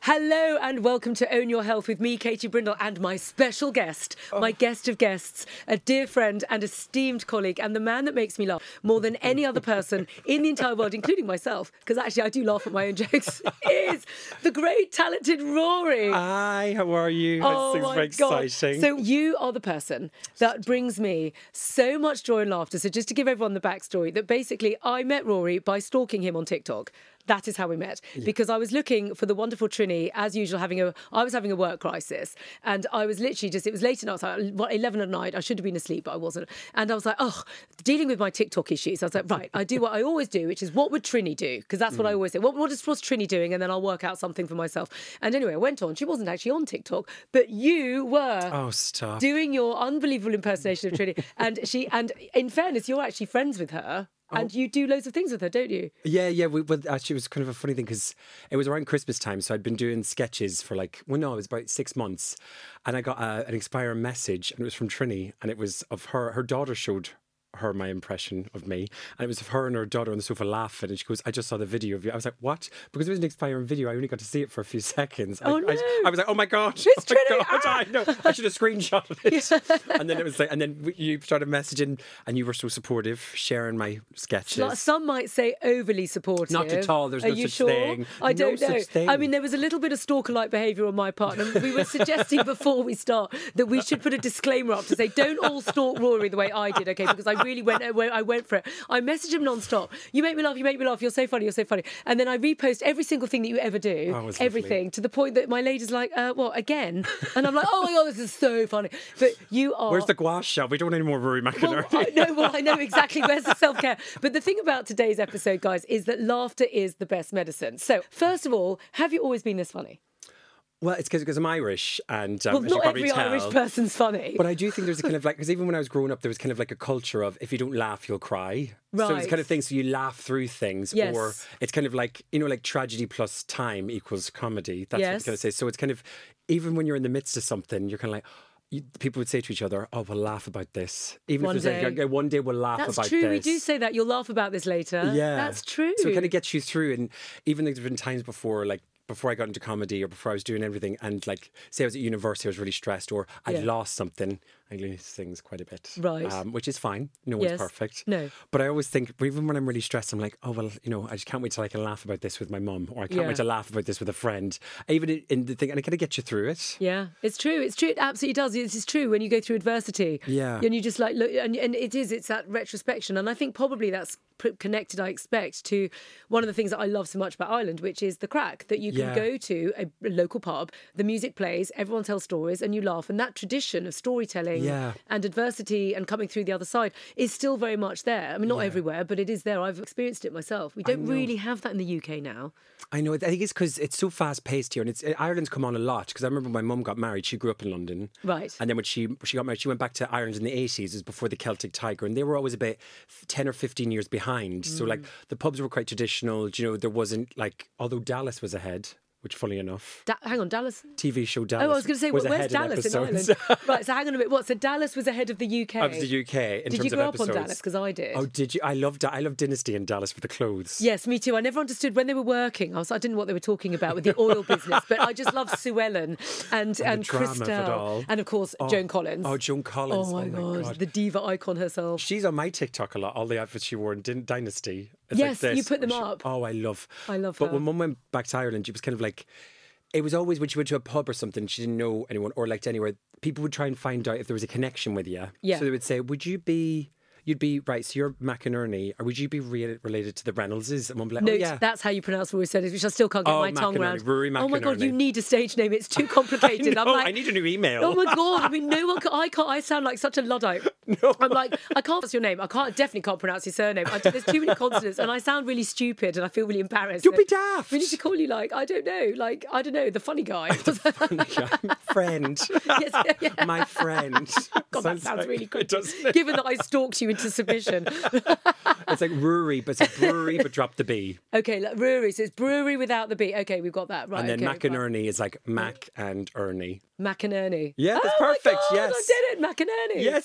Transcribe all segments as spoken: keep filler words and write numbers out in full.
Hello and welcome to Own Your Health with me, Katie Brindle, and my special guest, oh. my guest of guests, a dear friend and esteemed colleague, and the man that makes me laugh more than any other person in the entire world, including myself, because actually I do laugh at my own jokes, is the great, talented Rory. Hi, how are you? Oh That's my super God. exciting. So you are the person that brings me so much joy and laughter. So just to give everyone the backstory, that basically I met Rory by stalking him on TikTok. That is how we met, yeah. because I was looking for the wonderful Trini, as usual, having a, I was having a work crisis, and I was literally just, it was late at night, I was like, what, eleven at night, I should have been asleep, but I wasn't, and I was like, oh, dealing with my TikTok issues, I was like, right, I do what I always do, which is, what would Trini do? Because that's what mm. I always say, what, what is what's Trini doing? And then I'll work out something for myself. And anyway, I went on, she wasn't actually on TikTok, but you were oh, stop. doing your unbelievable impersonation of Trini, and she, and in fairness, you're actually friends with her. And oh. you do loads of things with her, don't you? Yeah, yeah. We, well, actually, it was kind of a funny thing because it was around Christmas time. So I'd been doing sketches for like, well, no, it was about six months. And I got a, an expiring message, and it was from Trini. And it was of her, her daughter showed her my impression of me, and it was of her and her daughter on the sofa laughing, and she goes, I just saw the video of you. I was like, what? Because it was an expiring video, I only got to see it for a few seconds. Oh, I, no. I, I was like, oh my God, it's oh Trini. my God, Ah. I know, I should have screenshotted it. And then it was like, and then you started messaging, and you were so supportive, sharing my sketches. Some might say overly supportive. Not at all. There's Are no you such sure? thing. I don't no know. Such thing. I mean, there was a little bit of stalker-like behaviour on my part, and we were suggesting before we start that we should put a disclaimer up to say, don't all stalk Rory the way I did, okay? Because I really went, I went for it. I message him non-stop. You make me laugh, you make me laugh, you're so funny, you're so funny. And then I repost every single thing that you ever do, oh, everything, lovely. To the point that my lady's like, uh, what, again? And I'm like, oh my God, this is so funny. But you are... Where's the gouache shop? We don't want any more Rory McInerney. Well, I know, well, I know exactly. Where's the self-care? But the thing about today's episode, guys, is that laughter is the best medicine. So, first of all, have you always been this funny? Well, it's because I'm Irish, and um, well, as not you probably every tell, Irish person's funny. But I do think there's a kind of like, because even when I was growing up, there was kind of like a culture of if you don't laugh, you'll cry. Right. So it's kind of thing. So you laugh through things, yes. or it's kind of like, you know, like tragedy plus time equals comedy. That's yes. what I'm going to say. So it's kind of, even when you're in the midst of something, you're kind of like. You, people would say to each other, oh, we'll laugh about this. Even one if there's day. like, one day we'll laugh That's about true. this. We do say that. You'll laugh about this later. Yeah. That's true. So it kind of gets you through. And even there's been times before, like, before I got into comedy or before I was doing everything, and like, say I was at university, I was really stressed, or I'd yeah. lost something. I lose things quite a bit. Right. Um, which is fine. No yes. one's perfect. No. But I always think, even when I'm really stressed, I'm like, oh, well, you know, I just can't wait till I can laugh about this with my mum, or I can't yeah. wait to laugh about this with a friend. Even in, in the thing, and it kind of gets you through it. Yeah, it's true. It's true. It absolutely does. It is true when you go through adversity. Yeah. And you just like look, and, and it is, it's that retrospection. And I think probably that's connected, I expect, to one of the things that I love so much about Ireland, which is the crack, that you can yeah. go to a, a local pub, the music plays, everyone tells stories, and you laugh. And that tradition of storytelling yeah. and adversity and coming through the other side is still very much there. I mean, not yeah. everywhere, but it is there. I've experienced it myself. We don't really have that in the U K now. I know. I think it's because it's so fast paced here, and it's Ireland's come on a lot. Because I remember my mum got married; she grew up in London, right? And then when she she got married, she went back to Ireland in the eighties. It was before the Celtic Tiger, and they were always about ten or fifteen years behind. Mm. So like the pubs were quite traditional. You know, there wasn't like, although Dallas was ahead. Which, funny enough... Da- hang on, Dallas? T V show Dallas. Oh, I was going to say, was where's Dallas in Ireland? Right, so hang on a minute. What, so Dallas was ahead of the U K? Of the U K, in did terms you grow of up episodes. on Dallas? Because I did. Oh, did you? I loved I loved Dynasty in Dallas with the clothes. Yes, me too. I never understood when they were working. I, was, I didn't know what they were talking about with the oil business, but I just loved Sue Ellen and, and, and Christelle. And, of course, oh, Joan Collins. Oh, Joan Collins. Oh, my, oh my God. God. The diva icon herself. She's on my TikTok a lot, all the outfits she wore in D- Dynasty. It's yes, like you put them she, up. Oh, I love. I love but her. But when Mum went back to Ireland, she was kind of like... It was always when she went to a pub or something, she didn't know anyone or liked anywhere, people would try and find out if there was a connection with you. Yeah. So they would say, would you be... You'd be, right, so you're McInerney, or would you be re- related to the Reynoldses? And Mum would be like, no, oh, yeah. that's how you pronounce Rory Sanders, which I still can't get oh, my tongue McInerney, around. Rory McInerney. Oh my God, you need a stage name. It's too complicated. I, I'm know, like, I need a new email. Oh my God, I mean, no one can, I can't, I sound like such a Luddite. No. I'm like, I can't pronounce your name. I can't, definitely can't pronounce your surname. I, there's too many consonants and I sound really stupid and I feel really embarrassed. Don't be daft. We need to call you like, I don't know, like, I don't know, the funny guy. the funny guy. Friend. Yes, yeah, yeah. My friend. God, that sounds like, really good. Doesn't it? Given that I stalked you into submission. It's like Rory, but it's a brewery, but drop the B. Okay, like, brewery. So it's brewery without the B. Okay, we've got that. Right. And then okay, McInerney is like Mac and Ernie. McInerney. Yeah, that's oh perfect. My God, yes. I did it, McInerney. Yes, well uh,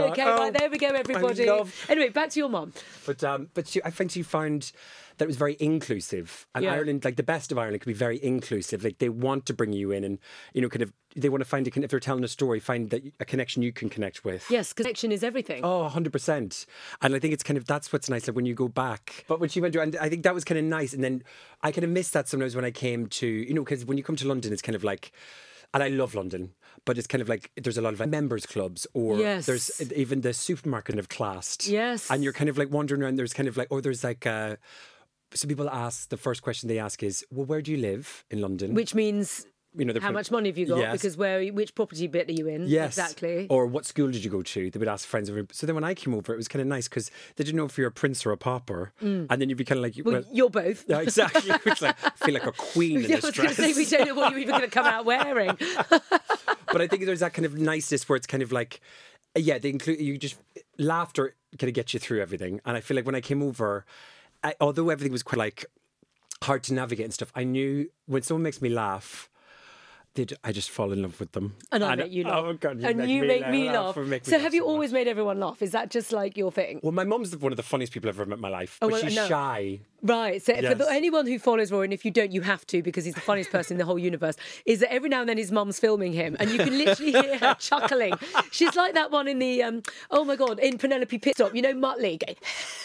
God. Okay, Oh, right, there we go, everybody. love- Anyway, back to your mum. But um, but she, I think she found that it was very inclusive. And Yeah. Ireland, like the best of Ireland, can be very inclusive. Like they want to bring you in, and you know, kind of they want to find a con- if they're telling a story, find that a connection you can connect with. Yes, connection is everything. Oh, one hundred percent. And I think it's kind of, that's what's nice, like when you go back. But when she went to, and I think that was kind of nice. And then I kind of missed that sometimes when I came to, you know, because when you come to London, it's kind of like, and I love London, but it's kind of like there's a lot of like, members clubs, or Yes. there's even the supermarket of classed. Yes. And you're kind of like wandering around, there's kind of like, or there's like, uh, some people ask, the first question they ask is, well, where do you live in London? Which means you know, how much money have you got? Yes. Because where, which property bit are you in? Yes. Exactly. Or what school did you go to? They would ask friends. So then when I came over, it was kind of nice because they didn't know if you're a prince or a pauper. Mm. And then you'd be kind of like... Well, well you're both. Yeah, exactly. It's like, I feel like a queen in yeah, this I was going dress. to say, we don't know what you're even going to come out wearing. But I think there's that kind of niceness where it's kind of like... Yeah, they include... You just... Laughter kind of gets you through everything. And I feel like when I came over, I, although everything was quite like hard to navigate and stuff, I knew when someone makes me laugh... They'd, I just fall in love with them. And I make you laugh. Oh, God, you and make you me make laugh. me laugh. Make me so laugh have you so always much. made everyone laugh? Is that just like your thing? Well, my mum's one of the funniest people I've ever met in my life. Oh, But well, she's no. shy. Right. So for Yes. the, anyone who follows Rory, and if you don't, you have to because he's the funniest person in the whole universe, is that every now and then his mum's filming him and you can literally hear her chuckling. She's like that one in the, um, oh my God, in Penelope Pitstop, you know, Muttley. Going,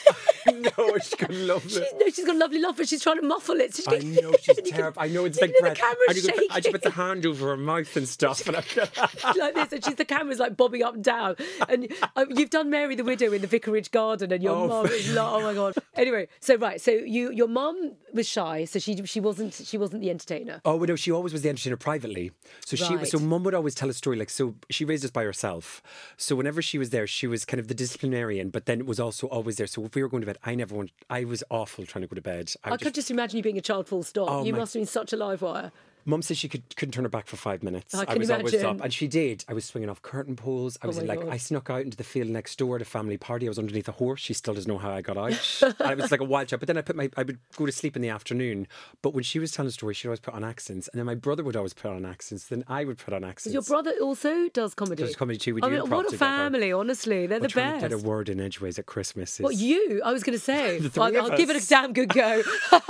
No, she's gonna love it. She, no, she's got a lovely laugh, but she's trying to muffle it. So she's I going, know she's and you can- terrible. I know it's you like can hear breath. the camera's and, you can put, and she puts a shaking. hand over her mouth and stuff. And I, like this, and she's the camera's like bobbing up and down. And uh, you've done Mary the Widow in the Vicarage Garden, and your Oh, mum is like, oh my God. Anyway, so right, so you, your mum was shy, so she she wasn't she wasn't the entertainer. oh no, she always was the entertainer privately. So she, Right. so mum would always tell a story. Like, so she raised us by herself. So whenever she was there, she was kind of the disciplinarian, but then was also always there. So if we were going to bed, I never wanted. I was awful trying to go to bed. I, I would could just imagine you being a child full stop. Oh, you my- must have been such a live wire. Mum said she could, couldn't turn her back for five minutes. I can was always imagine. up. And she did. I was swinging off curtain poles. I was my like, God. I snuck out into the field next door at a family party. I was underneath a horse. She still doesn't know how I got out. And it was like a wild chat. But then I put my, I would go to sleep in the afternoon. But when she was telling a story, she'd always put on accents. And then my brother would always put on accents. Then I would put on accents. Your brother also does comedy. Does comedy too. We I do mean, improv what a together. family, honestly. They're We're the trying best. to get a word in edgeways at Christmas. What, Is- you? I was going to say. The three I'll, of I'll give it us. a damn good go.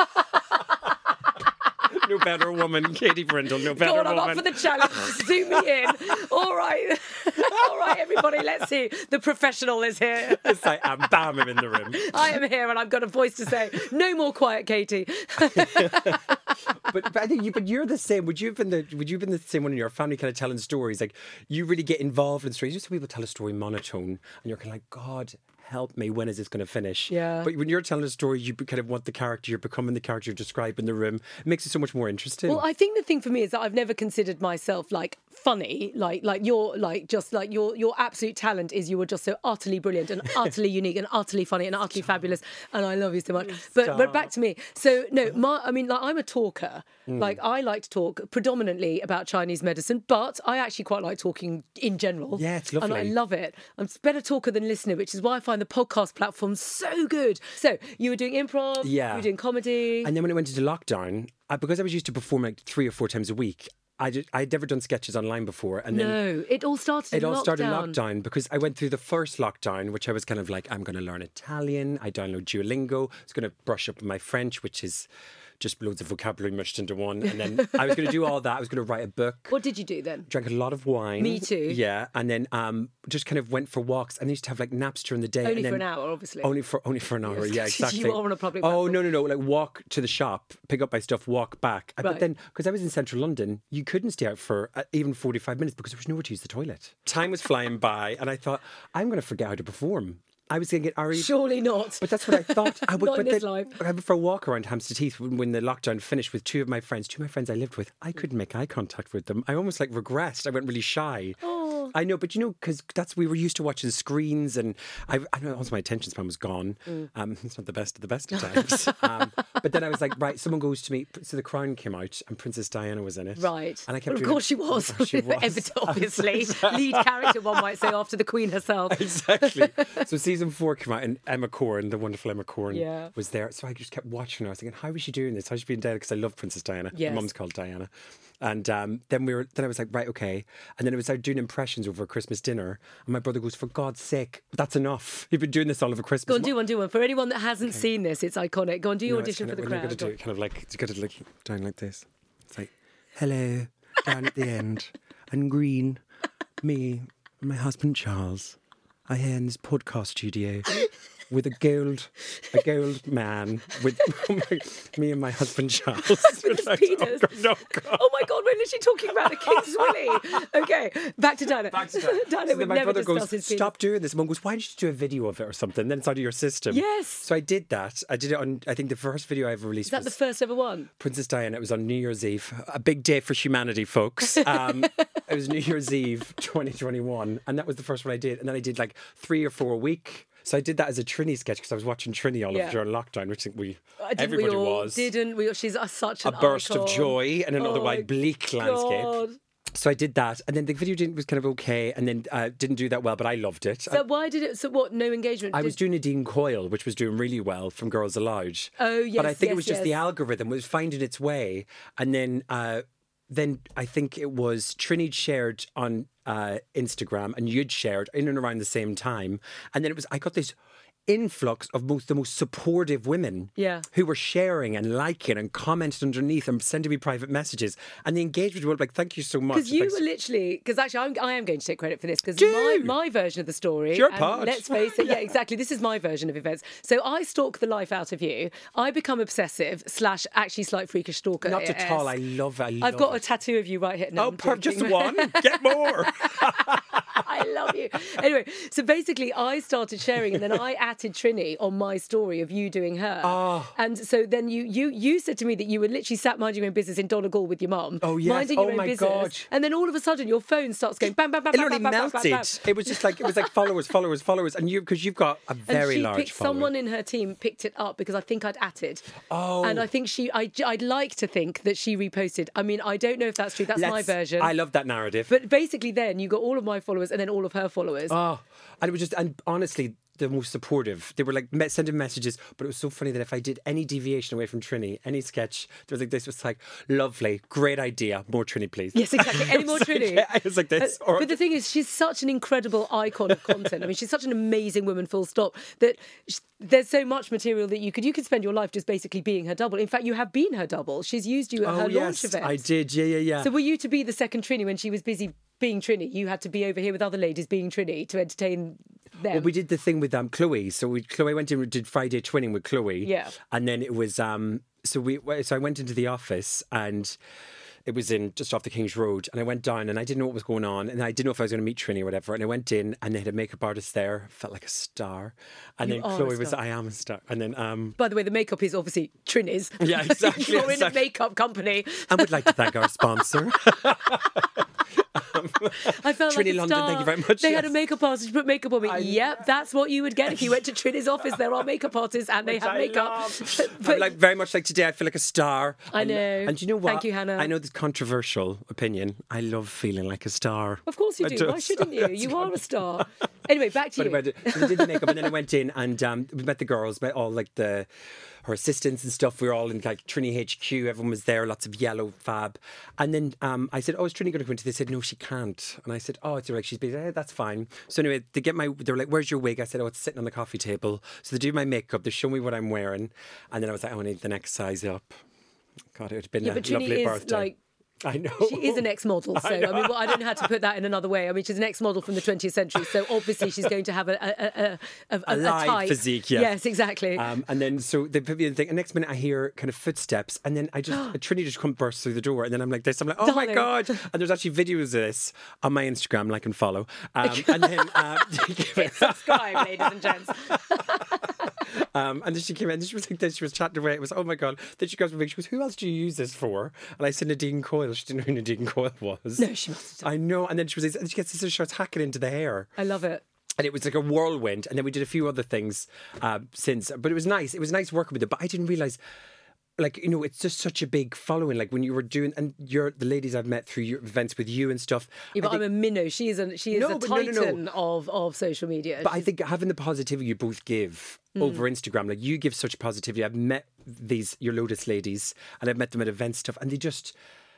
No better woman, Katie Brindle. No better God, I'm woman. up for the challenge. Zoom me in. All right. All right, everybody, let's see. The professional is here. It's like, um, bam, I'm in the room. I am here and I've got a voice to say, no more quiet, Katie. But, but I think you, but you're the same. Would you have been the would you have been the same one in your family, kind of telling stories? Like you really get involved in stories. You some people tell a story monotone, and you're kind of like, God help me, when is this going to finish? Yeah. But when you're telling a story, you kind of want the character. You're becoming the character you're describing in the room. It makes it so much more interesting. Well, I think the thing for me is that I've never considered myself like funny, like like you're like just like your your absolute talent is you were just so utterly brilliant and utterly unique and utterly funny and utterly fabulous, and I love you so much. But but back to me. So no, my I mean like I'm a talker. Mm. Like I like to talk predominantly about Chinese medicine, but I actually quite like talking in general. Yeah, it's And I lovely. love it. I'm a better talker than listener, which is why I find the podcast platform so good. So you were doing improv, Yeah. you were doing comedy. And then when it went into lockdown, I, because I was used to perform like three or four times a week, I just, I'd never done sketches online before. And then no, it all started it in all lockdown. started in lockdown because I went through the first lockdown, which I was kind of like, I'm going to learn Italian. I download Duolingo. I was going to brush up my French, which is just loads of vocabulary mushed into one. And then I was going to do all that. I was going to write a book. What did you do then? Drank a lot of wine. Me too. Yeah, and then um, just kind of went for walks. And I used to have like naps during the day. Only and then, for an hour, obviously. Only for only for an hour. Yeah, exactly. You are on a public Oh platform. no no no! Like walk to the shop, pick up my stuff, walk back. Uh, Right. But then because I was in central London, you couldn't stay out for uh, even forty-five minutes because there was nowhere to use the toilet. Time was flying by, and I thought I'm going to forget how to perform. I was going to get Ari. Surely not. But that's what I thought. I would, Not in but this then life. I went for a walk around Hampstead Heath when, when the lockdown finished with two of my friends, two of my friends I lived with. I couldn't make eye contact with them. I almost like regressed. I went really shy. Oh. I know, but you know, because that's we were used to watching screens, and I, I know also my attention span was gone. Mm. Um, it's not the best of the best of times. um, but then I was like, right, someone goes to me. So The Crown came out, and Princess Diana was in it. Right. And I kept Well, of doing course it. she was. Of course she was. Evident- Obviously. Lead character, one might say, after the Queen herself. Exactly. So season four came out, and Emma Corrin, the wonderful Emma Corrin, Yeah. was there. So I just kept watching her. I was thinking, how is she doing this? How's she being Diana? Because I love Princess Diana. Yes. My mum's called Diana. And um, then we were. Then I was like, right, okay. And then it was out doing impressions friends over a Christmas dinner, and my brother goes, "For God's sake, that's enough. You've been doing this all over Christmas." Go on, do one, do one. For anyone that hasn't Okay. seen this, it's iconic. Go on, do your No, it's audition kind for of, the when crowd. You've got to Go do on. it kind of like, you've got to look down like this. It's like, hello, down at the end, and green, me, and my husband Charles, are here in this podcast studio with a gold, a gold man with me and my husband Charles. With his Like, penis. oh, God, no, God. Oh my God, we're literally talking about a king's willy. Okay, back to Dana. Back to Dana. Dana So would then my never brother discuss goes, his penis. "Stop doing this." Mum goes, "Why don't you do a video of it or something? Then it's out of your system." Yes. So I did that. I did it on, I think the first video I ever released Is that was the first ever one? Princess Diana. It was on New Year's Eve. A big day for humanity, folks. Um, it was New Year's Eve twenty twenty-one. And that was the first one I did. And then I did like three or four a week. So I did that as a Trini sketch because I was watching Trini all Yeah. of during lockdown, which I think we, Uh, Didn't everybody we all? was. Didn't we? all? She's uh, such A an burst of icon. joy in an Oh otherwise my bleak landscape. God. So I did that, and then the video didn't, was kind of okay, and then uh, didn't do that well, but I loved it. So why did it? So what? No engagement. I Did- was doing Nadine Coyle, which was doing really well from Girls Aloud. Oh, yes, But I think yes, it was just the yes. algorithm was finding its way, and then uh, then I think it was Trinity shared on uh, Instagram, and you'd shared in and around the same time, and then it was I got this influx of most the most supportive women Yeah. who were sharing and liking and commenting underneath and sending me private messages, and the engagement was like, "Thank you so much." Because you Like, were literally, because actually I'm, I am going to take credit for this, because Do. my, my version of the story, It's your and part. let's face it, yeah, exactly, this is my version of events. So I stalk the life out of you. I become obsessive slash actually slight freakish stalker. not at all. I love it. I love I've got it. a tattoo of you right here. No, Oh, I'm per- just joking. one. Get more. I love you. Anyway, so basically, I started sharing, and then I added Trini on my story of you doing her. Oh. And so then you you you said to me that you were literally sat minding your own business in Donegal with your mum. Oh, yes. Minding your Oh, own my business. God. And then all of a sudden, your phone starts going bam, bam, bam, It bam, literally bam, bam, bam, bam, melted. bam. It was just like it was like followers, followers, followers, and you because you've got a And very she large picked following. someone in her team picked it up because I think I'd added. Oh. And I think she, I, I'd like to think that she reposted. I mean, I don't know if that's true. That's my Let's- version. I love that narrative. But basically, then you got all of my followers and then all of her followers. Oh, and it was just, and honestly, the most supportive. They were like me- sending messages, but it was so funny that if I did any deviation away from Trini, any sketch, there was like this was like lovely, great idea, more Trini, please. Yes, exactly. Any more It was like- Trini? It was like this. Uh, or- but the thing is, she's such an incredible icon of content. I mean, she's such an amazing woman, full stop, that sh- there's so much material that you could you could spend your life just basically being her double. In fact, you have been her double. She's used you at oh her launch yes, event. I did. Yeah, yeah, yeah. So were you to be the second Trini when she was busy being Trini? You had to be over here with other ladies being Trini to entertain them. Well, we did the thing with um, Chloe. So we Chloe went in, we did Friday twinning with Chloe. Yeah. And then it was um. So we so I went into the office and it was in just off the King's Road, and I went down and I didn't know what was going on, and I didn't know if I was going to meet Trini or whatever. And I went in and they had a makeup artist there, felt like a star. And You then are a Chloe was, star. I am a star. And then um. By the way, the makeup is obviously Trini's. Yeah, exactly, You're in a exactly. makeup company. And would like to thank our sponsor. I felt like Trini a London, star. thank you very much, They had a yes. makeup artist put makeup on me. Yep, that's what you would get if you went to Trini's office. There are makeup artists and they Which have I makeup. love. But- I'm like very much like today. I feel like a star. I And- know. And, you know what? Thank you, Hannah. I know this controversial opinion. I love feeling like a star. Of course you I do. Why just- shouldn't you? You are a star. Anyway, back to But I you. went, so we did the makeup, and then I went in and um, we met the girls, met all like the her assistants and stuff. We were all in like Trini H Q. Everyone was there. Lots of yellow fab. And then um, I said, "Oh, is Trini going to go into?" They said, "No, she can't." And I said, "Oh, it's all right. She's busy." Eh, that's fine. So anyway, they get my. They were like, "Where's your wig?" I said, "Oh, it's sitting on the coffee table." So they do my makeup. They show me what I'm wearing, and then I was like, "I want to need the next size up." God, it would have been Yeah, a but Trini lovely is birthday. like. I know. She is an ex-model, so I, I know. mean, well, I don't know how to put that in another way. I mean, she's an ex-model from the twentieth century, so obviously she's going to have a a, a, a, a, A live type. physique, yes. Yes, exactly. Um, and then so they put me in the thing, and next minute I hear kind of footsteps, and then I just Trini just come burst through the door, and then I'm like this, I'm like, oh my Darling. god! And there's actually videos of this on my Instagram, like and follow. Um, and then uh, Subscribe, ladies and gents. um, and then she came in, and she was like this, she was chatting away. It was oh my god. Then she goes to me, she goes, "Who else do you use this for?" And I said Nadine Coyle. She didn't know who Nadine Coyle was. No, she must have. I know. And then she was, and she gets this, and she starts hacking into the hair. I love it. And it was like a whirlwind. And then we did a few other things uh, since. But it was nice. It was nice working with it. But I didn't realise, like, you know, it's just such a big following. Like when you were doing, and you're the ladies I've met through your events with you and stuff. Yeah, but I think, I'm a minnow. She is a she is No, a but no, no, no. titan of of social media. but I She's- think having the positivity you both give Mm. over Instagram, like you give such positivity. I've met these, your Lotus ladies, and I've met them at events stuff, and they just,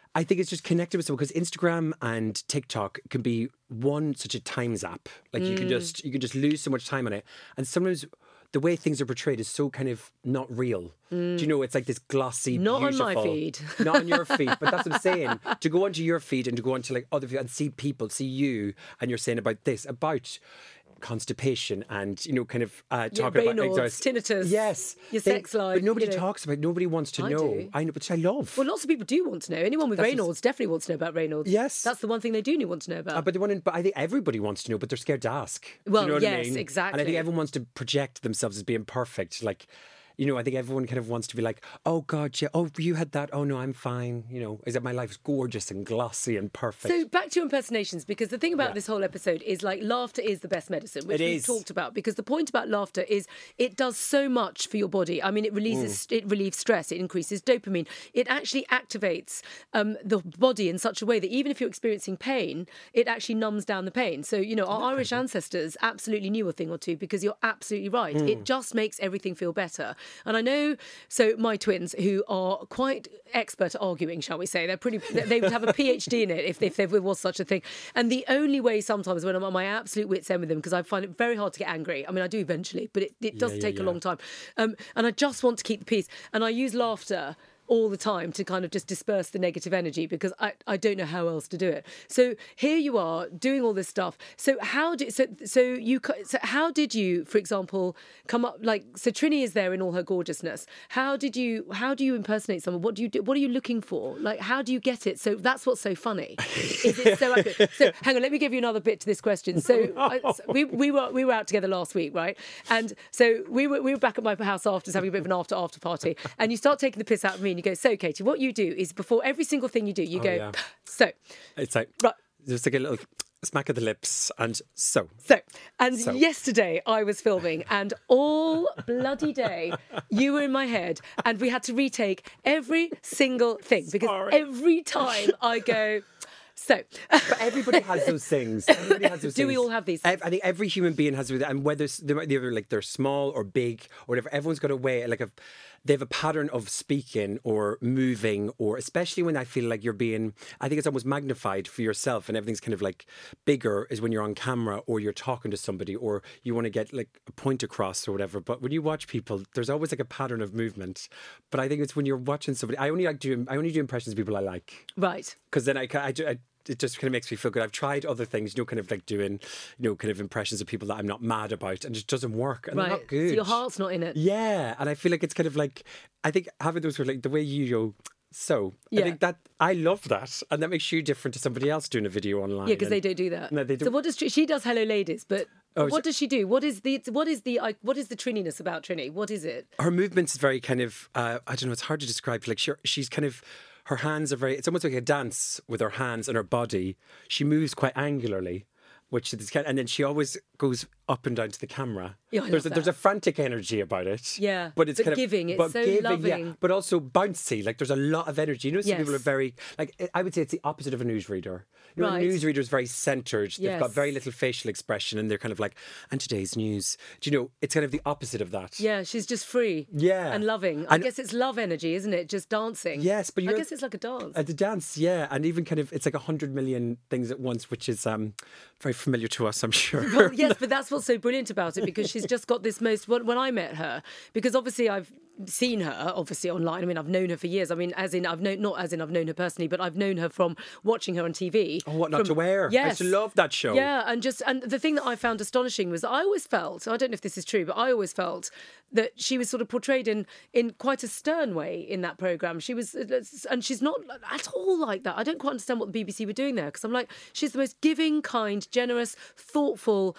I think it's just connected with someone because Instagram and TikTok can be one such a time zap. Like you can Mm. just you can just lose so much time on it, and sometimes the way things are portrayed is so kind of not real. Do you know? It's like this glossy, Not on beautiful, my feed. not on your feed. But that's what I'm saying. To go onto your feed and to go onto like other feed and see people, see you, and you're saying about this, about constipation and you know kind of uh Yeah, talking about Raynaud's, anxiety. tinnitus, Yes, your They- sex life, but nobody you know. talks about. Nobody wants to I know. do. I know, which I love. Well, lots of people do want to know. Anyone with That's Raynaud's just- definitely wants to know about Raynaud's. Yes. That's the one thing they do want to know about. Uh, but they want to, but I think everybody wants to know, but they're scared to ask. Do Well, you know what I yes, mean? And I exactly. think everyone wants to project themselves as being perfect. Like, you know, I think everyone kind of wants to be like, oh God, yeah, oh you had that. Oh no, I'm fine. You know, is that my life's gorgeous and glossy and perfect? So back to your impersonations, because the thing about Yeah. this whole episode is like laughter is the best medicine, which It we've is. talked about. Because the point about laughter is it does so much for your body. I mean, it releases, Mm. it relieves stress, it increases dopamine, it actually activates um, the body in such a way that even if you're experiencing pain, it actually numbs down the pain. So you know, our Irish ancestors absolutely knew a thing or two, because you're absolutely right. Mm. It just makes everything feel better. And I know, so my twins, who are quite expert at arguing, shall we say, they're pretty. They would have a PhD in it if, if there was such a thing. And the only way sometimes when I'm on my absolute wit's end with them, because I find it very hard to get angry. I mean, I do eventually, but it, it does yeah, take a yeah. long time. Um, and I just want to keep the peace. And I use laughter all the time to kind of just disperse the negative energy, because I, I don't know how else to do it. So here you are doing all this stuff. So how did so so you co- so how did you, for example, come up like so Trini is there in all her gorgeousness. How did you how do you impersonate someone? What do you do? What are you looking for? Like how do you get it? So that's what's so funny. Is it so accurate? So hang on, let me give you another bit to this question. So, I, so we we were we were out together last week, right? And so we were we were back at my house after having a bit of an after after party, and you start taking the piss out of me. And you go, so Katie, what you do is before every single thing you do, you Oh, go, yeah. so, It's like right, just like a little smack of the lips and so. so. And So. yesterday I was filming, and all bloody day you were in my head, and we had to retake every single thing, because Sorry. every time I go, so. But everybody has those things. Everybody has those Do we things. all have these Ev- I think every human being has with it, and whether it's- they're either like they're small or big or whatever, everyone's got a way, like a, they have a pattern of speaking or moving, or especially when I feel like you're being, I think it's almost magnified for yourself, and everything's kind of like bigger is when you're on camera or you're talking to somebody or you want to get like a point across or whatever. But when you watch people, there's always like a pattern of movement. But I think it's when you're watching somebody. I only like do I only do impressions of people I like, Right. because then I, ca- I, do- I it just kind of makes me feel good. I've tried other things, you know, kind of like doing, you know, kind of impressions of people that I'm not mad about, and it just doesn't work. And they're Right. not good. So your heart's not in it. Yeah, and I feel like it's kind of like, I think having those sort of like the way you go. So Yeah. I think that I love that, and that makes you different to somebody else doing a video online. Yeah, because and- they don't do that. No, they So don't. what does Tr- she does? Hello, ladies, but Oh, what she- does she do? What is the what is the I- what is the Trininess about Trini? What is it? Her movements is very kind of uh, I don't know, it's hard to describe. Like she, she's kind of, her hands are very, it's almost like a dance with her hands and her body. She moves quite angularly, which is kind, and then she always goes up and down to the camera. Yeah, I there's love a, there's that. a frantic energy about it. Yeah, but it's but kind giving, of it's but so giving, loving. yeah, but also bouncy. Like there's a lot of energy. You know, some people are Yes. very like. I would say it's the opposite of a newsreader. You know, Right. a newsreader is very centered. They've got Yes. very little facial expression, and they're kind of like, and today's news. Do you know? It's kind of the opposite of that. Yeah, she's just free. Yeah. and loving. I And- guess it's love energy, isn't it? Just dancing. Yes, but I you're- guess it's like a dance. At the dance, yeah, and even kind of, it's like a hundred million things at once, which is um, very familiar to us, I'm sure. Well, yes, but that's what's so brilliant about it, because she's just got this most. When, when I met her, because obviously I've seen her obviously online. I mean, I've known her for years. I mean, as in I've known not as in I've known her personally, but I've known her from watching her on T V. Oh, What Not from- to Wear. I Yes, used to love that show. Yeah, and just and the thing that I found astonishing was I always felt, I don't know if this is true, but I always felt that she was sort of portrayed in in quite a stern way in that programme. She was, and she's not at all like that. I don't quite understand what the B B C were doing there, because I'm like, she's the most giving, kind, generous, thoughtful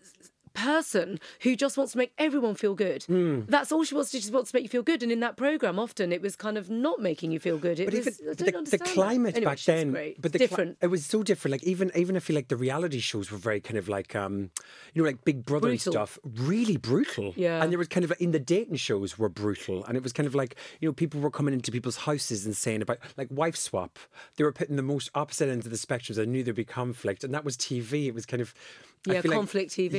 person who just wants to make everyone feel good. Hmm. That's all she wants to do. She wants to make you feel good. And in that programme, often it was kind of not making you feel good. It But was, even I but don't the, the understand that. climate Anyway, back she's then, great. but the cli- different. it was so different. Like even even I feel like the reality shows were very kind of like um, you know, like Big Brother Brutal. and stuff, really brutal. Yeah. and there was kind of in the dating shows were brutal, and it was kind of like, you know, people were coming into people's houses and saying about like wife swap. They were putting the most opposite ends of the spectrum. So I knew there'd be conflict, and that was T V. It was kind of I Yeah, feel like- conflict T V. Yeah,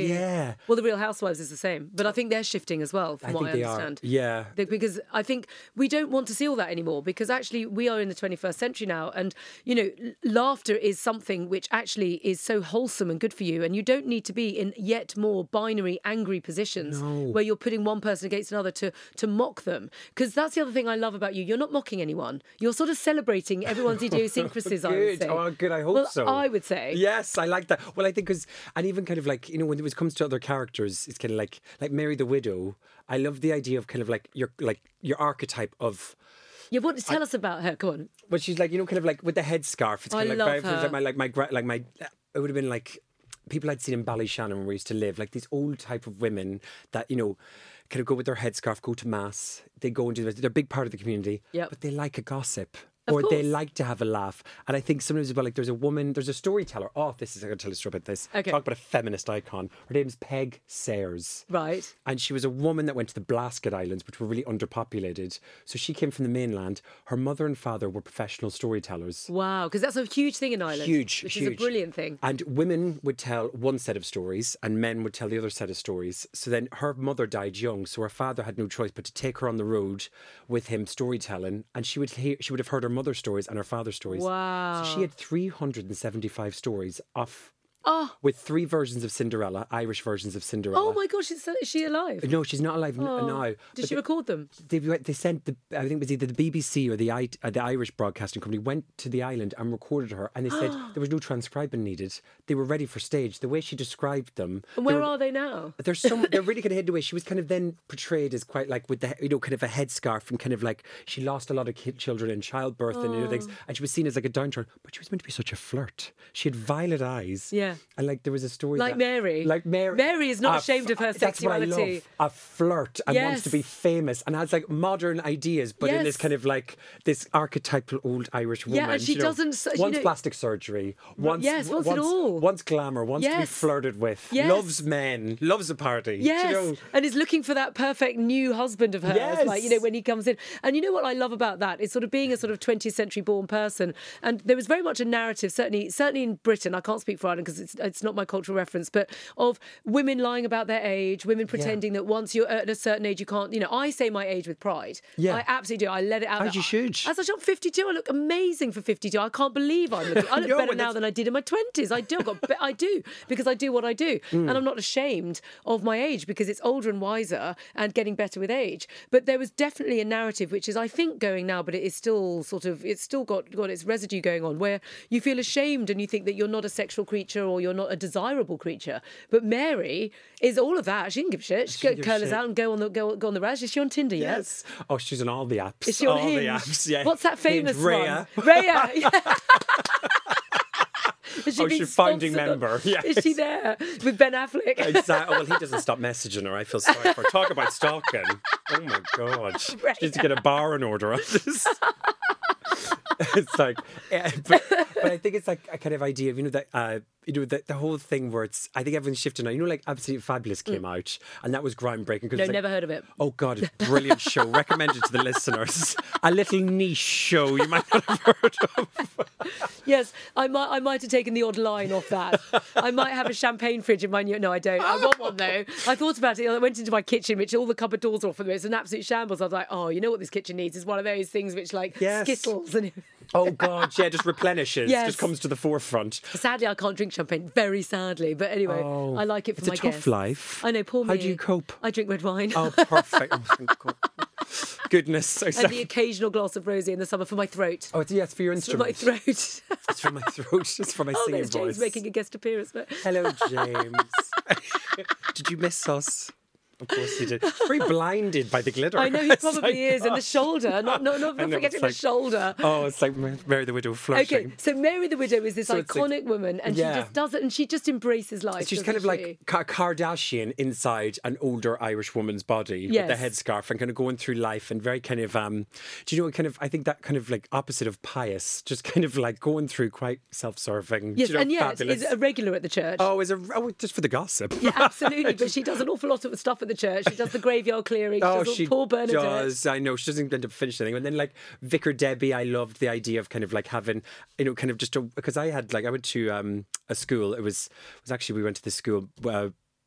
Yeah. Well, the Real Housewives is the same, but I think they're shifting as well, from I what think I they understand. are. Yeah. They- Because I think we don't want to see all that anymore, because actually we are in the twenty-first century now, and you know, l- laughter is something which actually is so wholesome and good for you, and you don't need to be in yet more binary, angry positions No. where you're putting one person against another to to mock them. Because that's the other thing I love about you. You're not mocking anyone. You're sort of celebrating everyone's idiosyncrasies. I would Good. say. Oh, good. I hope well, so. I would say. Yes, I like that. Well, I think because, and even kind of like, you know, when it comes to other characters, it's kind of like, like Mary the Widow. I love the idea of kind of like your, like your archetype of, You want to tell us about her? Come on. but she's like, you know, kind of like with the headscarf. It's I kind of like love very, her. like my, like my, gra- like my, it would have been like people I'd seen in Ballyshannon where we used to live, like these old type of women that, you know, kind of go with their headscarf, go to mass, they go and do, they're a big part of the community, Yep. but they like a gossip. Of Or they course. like to have a laugh. And I think sometimes as well, like there's a woman, there's a storyteller. Oh, this is, I'm going to tell a story about this. Okay. Talk about a feminist icon. Her name's Peg Sayers. Right. And she was a woman that went to the Blasket Islands, which were really underpopulated. So she came from the mainland. Her mother and father were professional storytellers. Wow, because that's a huge thing in Ireland. Huge, which huge. is a brilliant thing. And women would tell one set of stories and men would tell the other set of stories. So then her mother died young, so her father had no choice but to take her on the road with him storytelling. And she would hear, she would have heard her mother's stories and her father's stories. Wow. So she had three hundred seventy-five stories off Oh, with three versions of Cinderella, Irish versions of Cinderella. oh my gosh, is, is she alive? No, she's not alive n- Oh. now. Did but she they- record them? They, went- they sent the, I think it was either the B B C or the I, uh, the Irish Broadcasting Company went to the island and recorded her, and they said there was no transcribing needed. They were ready for stage. The way she described them, And they where were- are they now? They're some. They're really kind of hidden away. She was kind of then portrayed as quite like with the you know kind of a headscarf and kind of like she lost a lot of ki- children in childbirth and other things, and she was seen as like a downtrodden. But she was meant to be such a flirt. She had violet eyes. Yeah. and like there was a story Like that- Mary. Like Mary. Mary is not A ashamed of her That's what I sexuality. love. A flirt and wants to Yes. be famous and has like modern ideas, but in this Yes. kind of like this archetypal old Irish woman. Yeah, and she you know, doesn't s- you wants know- plastic surgery. Wants yes, wants it wants, all. wants glamour. Wants to be Yes. flirted with. Yes. Loves men. Loves a party. Do Yes, you know? and is looking for that perfect new husband of hers. Yes. Like, you know, when he comes in. And you know what I love about that? It's sort of being a sort of twentieth century born person. And there was very much a narrative, certainly certainly in Britain, I can't speak for Ireland because it's, it's not my cultural reference, but of women lying about their age, women pretending that once you're at a certain age, you can't, you know, I say my age with pride. Yeah. I absolutely do. I let it out. As you should. As I am fifty-two, I look amazing for fifty-two. I can't believe I'm looking. I look No, better but now that's- than I did in my twenties. I do. I've got, be- I do because I do what I do, Mm. and I'm not ashamed of my age because it's older and wiser and getting better with age. But there was definitely a narrative which is, I think, going now, but it is still sort of, it's still got got its residue going on, where you feel ashamed and you think that you're not a sexual creature or you're not a desirable creature. But Mary is all of that. She didn't give a shit. She, She could didn't give a curl us shit. out and go on the go, go on the Raz. Is she on Tinder yet? Yes. Oh, she's on all the apps. Is she on all Hinge? the apps. Yeah. What's that Hinge, famous Rhea. one? Rhea. Yeah. Is she Oh, being she's founding sponsored? member, yes. Is she there with Ben Affleck? Exactly. Well, he doesn't stop messaging her. I feel sorry for her. Talk about stalking. Oh my God. She needs to get a bar in order on this. It's like, yeah, but, but I think it's like a kind of idea of, you know, that, uh, you know, the, the whole thing where it's, I think everyone's shifting now. You know, like Absolutely Fabulous came out and that was groundbreaking. 'cause No, it's like, never heard of it. Oh God, a brilliant show. Recommended to the listeners. A little niche show you might not have heard of. Yes, I might. I might have taken the odd line off that. I might have a champagne fridge in my new. No, I don't. I want one though. I thought about it. I went into my kitchen, which all the cupboard doors are off of it. It's an absolute shambles. I was like, oh, you know what this kitchen needs is one of those things which like Yes. Skittles and. Oh God, yeah, just replenishes. Yes. Just comes to the forefront. Sadly, I can't drink champagne. Very sadly, but anyway, Oh, I like it for it's my a tough guests. life. I know. Poor me. How do you cope? I drink red wine. Oh, perfect. Oh, thank God. Goodness. So And sad. the occasional glass of rosé in the summer for my throat. Oh, it's, yes, for your For my instrument. throat. It's for my throat. It's for my Oh, singing there's James voice. making a guest appearance. But Hello, James. Did you miss us? Of course you did. Very blinded by the glitter. I know he It's probably like, is, and the shoulder. Not, not, not I know, forgetting it's the like- shoulder. Oh, it's like Mary the Widow flirting. Okay, so Mary the Widow is this So it's like- iconic woman, and Yeah. she just does it, and she just embraces life. She's doesn't kind of she? like Ka- Kardashian inside an older Irish woman's body with the Yes. headscarf and kind of going through life and very kind of, um, do you know, kind of, I think that kind of like opposite of pious, just kind of like going through quite self-serving. Yes, do you know, and yet fabulous. is a regular at the church. Oh, is a oh, just for the gossip. Yeah, absolutely. But she does an awful lot of stuff at the church. She does the graveyard clearing. Oh, she does she poor Bernadette. does. I know she doesn't end up finishing anything. And then like Vicar Debbie, I loved the idea of kind of like having, you know, kind of just a, because I had like I went to um, a school. It was it was actually we went to the school. Uh,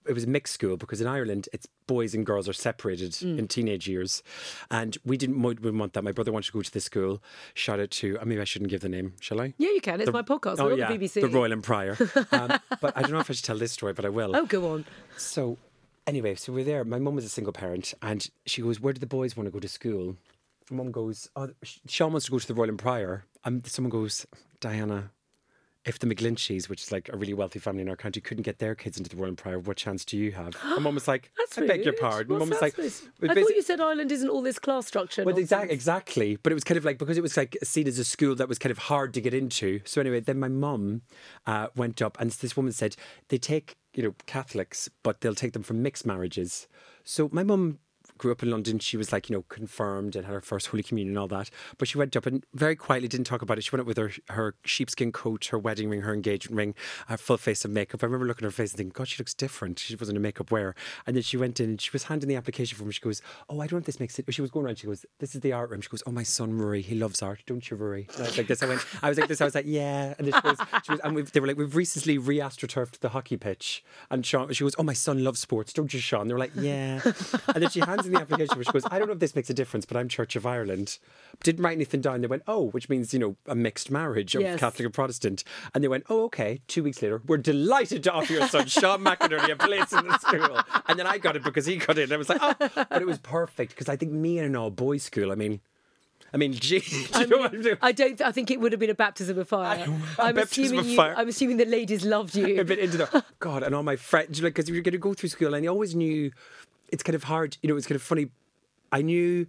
it was a mixed school because in Ireland it's boys and girls are separated mm. in teenage years, and we didn't we didn't want that. My brother wanted to go to this school. Shout out to, I mean, I shouldn't give the name, shall I? Yeah, you can. It's the, my podcast. Oh We're yeah, on the B B C. the Royal and Pryor. um, but I don't know if I should tell this story, but I will. Oh, go on. So anyway, so we're there. My mum was a single parent, and she goes, "Where do the boys want to go to school?" And Mum goes, "Oh, Sean wants to go to the Royal and Pryor." And someone goes, "Diana, if the McGlincheys, which is like a really wealthy family in our county, couldn't get their kids into the Royal and Pryor, what chance do you have?" And Mum was like, That's "I beg rude. your pardon." What's Mum was that like, supposed- I thought you said Ireland isn't all this class structure. Well, nonsense. exactly, exactly. But it was kind of like, because it was like seen as a school that was kind of hard to get into. So anyway, then my mum uh, went up, and this woman said they take, you know, Catholics, but they'll take them from mixed marriages. So my mum grew up in London. She was like, you know, confirmed and had her first Holy Communion and all that. But she went up and very quietly didn't talk about it. She went up with her, her sheepskin coat, her wedding ring, her engagement ring, her full face of makeup. I remember looking at her face and thinking, God, she looks different. She wasn't a makeup wearer. And then she went in and she was handing the application form. She goes, "Oh, I don't know if this makes it." She was going around. She goes, "This is the art room." She goes, "Oh, my son Rory, he loves art, don't you, Rory?" And I was like this. I went, I was like this. I was like, "Yeah." And then she goes, she was, and we've, they were like, "We've recently re-astroturfed the hockey pitch." And Sean, she goes, "Oh, my son loves sports, don't you, Sean?" They were like, "Yeah." And then she hands in the application form. She goes, "I don't know if this makes a difference, but I'm Church of Ireland." Didn't write anything down. They went, "Oh," which means, you know, a mixed marriage of Yes. Catholic and Protestant. And they went, "Oh, okay." Two weeks later, "We're delighted to offer your son, Sean McInerney, a place in the school." And then I got it because he got it. And I was like, oh, but it was perfect because I think me in an all-boys school, I mean, I mean, gee, do you I, know mean, what I'm doing? I don't. I think it would have been a baptism of fire. A I'm baptism assuming of you. fire. I'm assuming the ladies loved you. A bit into the God and all my friends, like, because you're going to go through school, and I always knew it's kind of hard. You know, it's kind of funny. I knew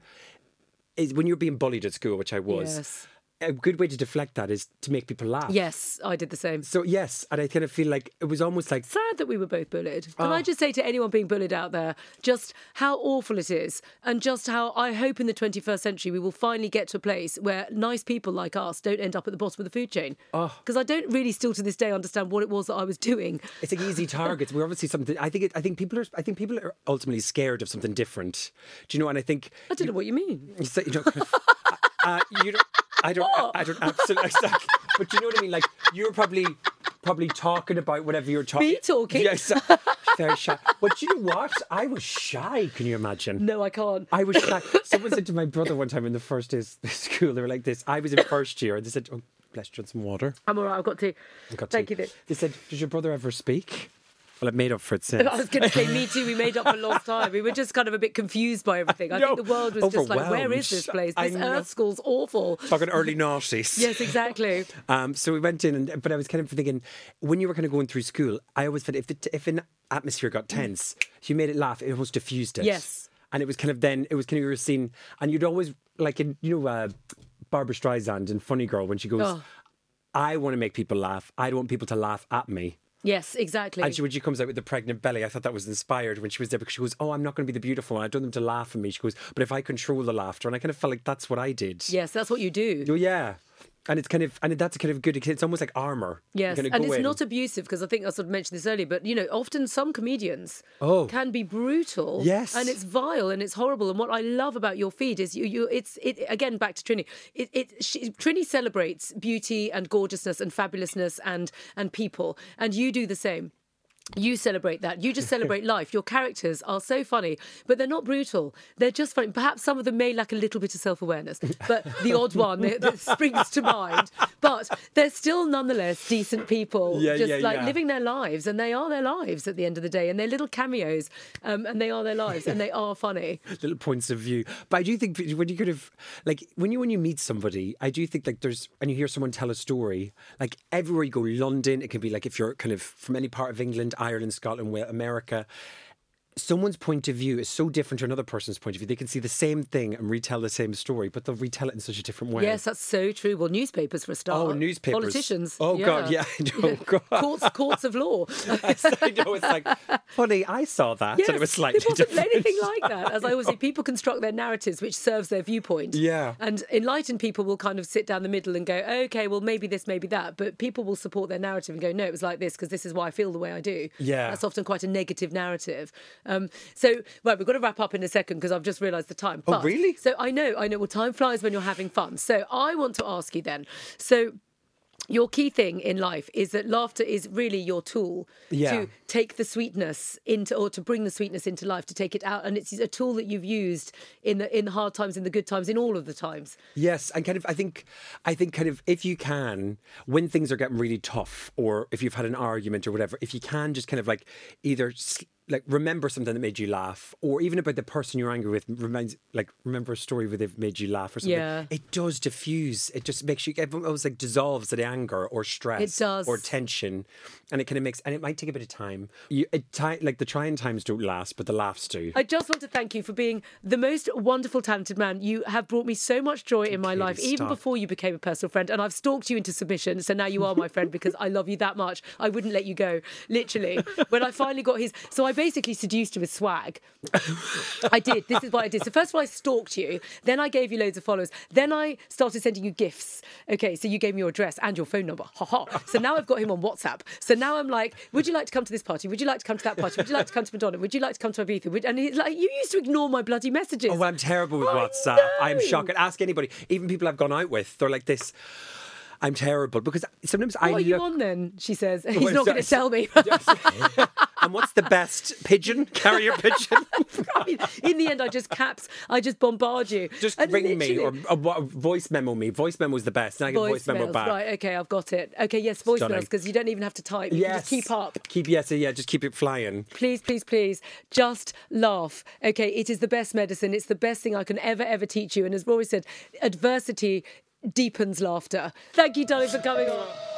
is when you're being bullied at school, which I was. Yes. A good way to deflect that is to make people laugh. Yes, I did the same. So yes, and I kind of feel like it was almost like Sad that we were both bullied. Can Oh. I just say to anyone being bullied out there, just how awful it is, and just how I hope in the twenty-first century we will finally get to a place where nice people like us don't end up at the bottom of the food chain. Oh. Because I don't really still to this day understand what it was that I was doing. it's like easy targets. We're obviously something. I think. It, I think people are. I think people are ultimately scared of something different. Do you know? And I think I don't know what you mean. you, say, you know. Kind of, uh, you don't. I don't. What? I don't absolutely. Exactly. But you know what I mean. Like you're probably probably talking about whatever you're talking. Me talking? Yes. Very shy. But you know what? I was shy. Can you imagine? No, I can't. I was shy. Someone said to my brother one time in the first days of school, they were like this. I was in first year, and they said, "Oh, bless you, want some water?" I'm all right. I've got to. I got Thank to. you. Then. They said, "Does your brother ever speak?" Well, I've made up for it since. I was going to say, me too. We made up for lost time. We were just kind of a bit confused by everything. I No, think the world was just like, where overwhelmed. is this place? I This know. Earth School's awful. Talking early noughties. Yes, exactly. Um, so we went in, and but I was kind of thinking, when you were kind of going through school, I always felt if the, if an atmosphere got tense, you made it laugh, it almost diffused it. Yes. And it was kind of then it was kind of you were seen, and you'd always like in you know uh, Barbara Streisand in Funny Girl when she goes, Oh. "I want to make people laugh. I don't want people to laugh at me." Yes, exactly. And she, when she comes out with the pregnant belly, I thought that was inspired when she was there because she goes, "Oh, I'm not going to be the beautiful one. I don't want them to laugh at me." She goes, "But if I control the laughter," and I kind of felt like that's what I did. Yes, that's what you do. Oh yeah, and it's kind of and that's kind of good. It's almost like armor. Yes, You're gonna and go it's in. not abusive because I think I sort of mentioned this earlier, but you know, often some comedians Oh. can be brutal. Yes. and it's vile and it's horrible. And what I love about your feed is you, you it's it again back to Trini. It, it she, Trini celebrates beauty and gorgeousness and fabulousness and and people, and you do the same. You celebrate that. You just celebrate life. Your characters are so funny, but they're not brutal. They're just funny. Perhaps some of them may lack a little bit of self-awareness, but the odd one that, that springs to mind. But they're still nonetheless decent people, Yeah, just yeah, like yeah. living their lives, and they are their lives at the end of the day, and they're little cameos, um, and they are their lives, and they are funny. little points of view. But I do think when you could have, like, when you when you meet somebody, I do think like there's and you hear someone tell a story, like everywhere you go, London, it can be like if you're kind of from any part of England, Ireland, Scotland, Wales, America. Someone's point of view is so different to another person's point of view. They can see the same thing and retell the same story, but they'll retell it in such a different way. Yes, that's so true. Well, newspapers for a start. Oh, newspapers. Politicians. Oh, God, yeah. Oh, God. Courts, courts of law. I know, it's like, funny, I saw that, Yes, and it was slightly it wasn't different. anything like that. As I always say, people construct their narratives which serves their viewpoint. Yeah. And enlightened people will kind of sit down the middle and go, okay, well, maybe this, maybe that. But people will support their narrative and go, no, it was like this because this is why I feel the way I do. Yeah. That's often quite a negative narrative. Um, so, well, we've got to wrap up in a second because I've just realised the time. Oh, But- really? So I know, I know. Well, time flies when you're having fun. So I want to ask you then. So your key thing in life is that laughter is really your tool Yeah. to take the sweetness into, or to bring the sweetness into life, to take it out. And it's a tool that you've used in the in the hard times, in the good times, in all of the times. Yes, and kind of, I think, I think, kind of, if you can, when things are getting really tough, or if you've had an argument or whatever, if you can just kind of like either s- like remember something that made you laugh, or even about the person you're angry with, reminds like remember a story where they've made you laugh or something. Yeah. It does diffuse. It just makes you. It almost like dissolves the anger or stress. It does. Or tension, and it kind of makes. And it might take a bit of time. You, it, ti- like the trying times don't last, but the laughs do. I just want to thank you for being the most wonderful, talented man. You have brought me so much joy in my Katie, life, even stop. before you became a personal friend. And I've stalked you into submission, so now you are my friend because I love you that much. I wouldn't let you go, literally. When I finally got his... So I basically seduced you with swag. I did. This is what I did. So first of all, I stalked you. Then I gave you loads of followers. Then I started sending you gifts. Okay, so you gave me your address and your phone number. Ha ha. So now I've got him on WhatsApp. So now I'm like, would you like to come to this party? Would you like to come to that party? Would you like to come to Madonna? Would you like to come to Ibiza? Would... And he's like, you used to ignore my bloody messages. Oh, well, I'm terrible with I WhatsApp. know. I'm shocked. Ask anybody, even people I've gone out with, they're like this. I'm terrible because sometimes I What are look. you on then? She says. He's What not is going to that? tell me. And what's the best pigeon? Carrier pigeon? I mean, in the end, I just caps. I just bombard you. Just And ring me or, literally- or, what- voice memo me. Voice memo's the best. And I get a voice memo Voicemails. back. Right, okay, I've got it. Okay, yes, voicemails, Stunning. because you don't even have to type. You can just keep up. Keep yes, yeah, just keep it flying. Please, please, please, just laugh. Okay, it is the best medicine. It's the best thing I can ever, ever teach you. And as Rory said, adversity deepens laughter. Thank you, darling, for coming on.